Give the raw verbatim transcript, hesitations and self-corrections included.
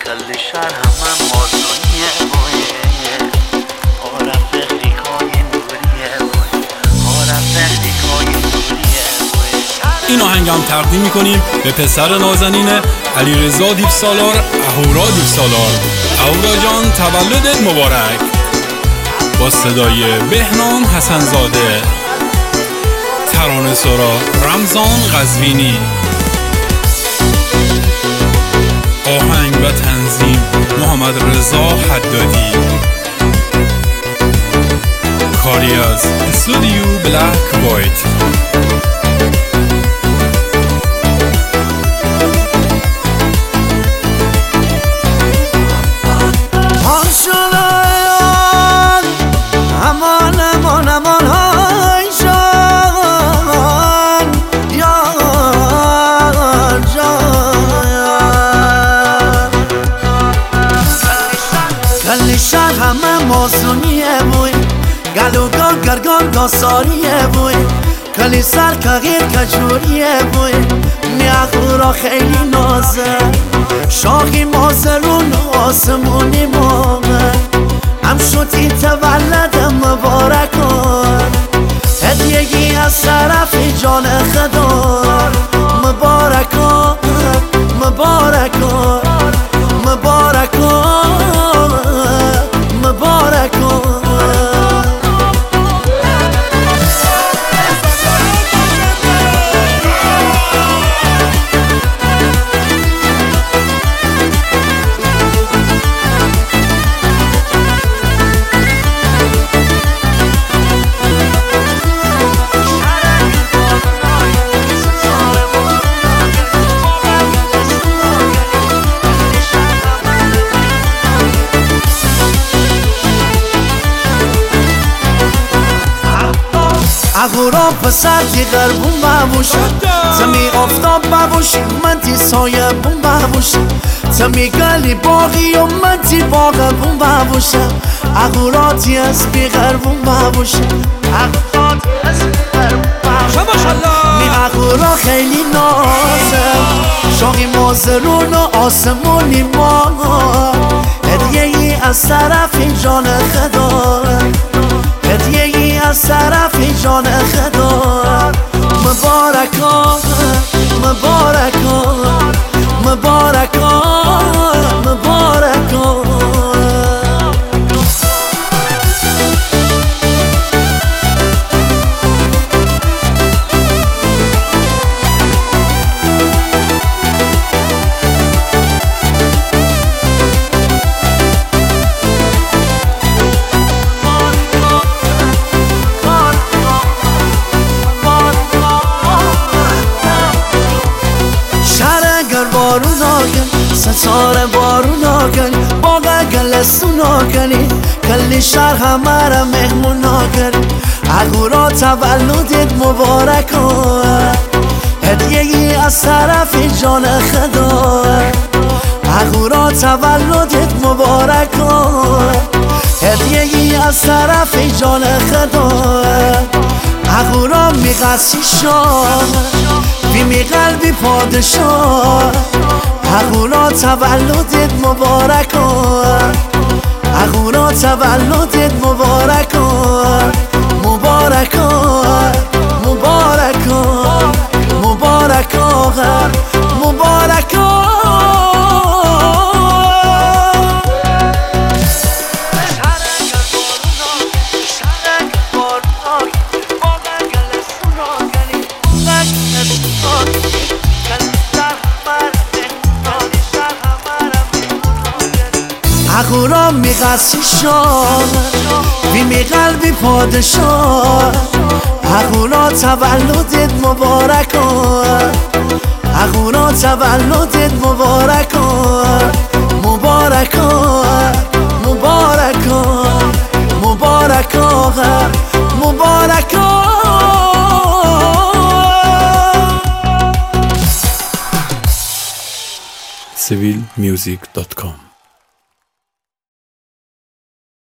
کل شهر همه مازونیه بایه آرم فخری کای نوریه بایه آرم فخری کای نوریه بایه. این آهنگ هم تقدیم میکنیم به پسر نازنین علیرضا دیپسالار اهورا دیپسالار. اهورا جان تولدت مبارک. با صدای بهنام حسن‌زاده، ترانه سرا رمضان قزوینی، آهنگ و تنظیم محمد رضا حدادی، کاری از استودیو بلک وایت. شهر همه مازونیه بوی گلوگان گرگان داستانیه بوی کلی سر کغیر کجوریه بوی میاخورا خیلی نازه شاخی مازرون آسمونی مامه هم شدی تولد مبارکان هدیه‌ای از طرف جان خدا مبارکان مبارکان مبارکان مبارکان. اهورا پسر تی غربون ببوشه تمی آفتاب ببوشی من تی سایه بون ببوشه تمی گلی باقی و من تی باغبون ببوشه اهورا تی اسبی غربون ببوشه اهورا تی اسبی غربون ببوشه می اهورا خیلی نازه شاقی مازرون و آسمونی ما هدیه‌ای از طرف جان خدا هدیه‌ای از طرف جان خدا مبارکان مبارکان مبارکان مبارکان. بارون آگن ستاره بارون آگن باقا گلستون آگنی کلی شهر همه را مهمون آگن اهورا تولدت مبارک هدیه‌ای از طرف جان خدا اهورا تولدت مبارک هدیه‌ای از طرف جان خدا اهورا میقصی شاه بیمی قلبی پادشاه اهورا تولدت مبارک اهورا تولدت مبارک مبارک مبارک مبارک مبارک. اهورا میقصی شاه بیمی قلبی پادشاه اهورا تولدت مبارک اهورا تولدت مبارک مبارک مبارک مبارک مبارک. سیویل میوزیک دات کام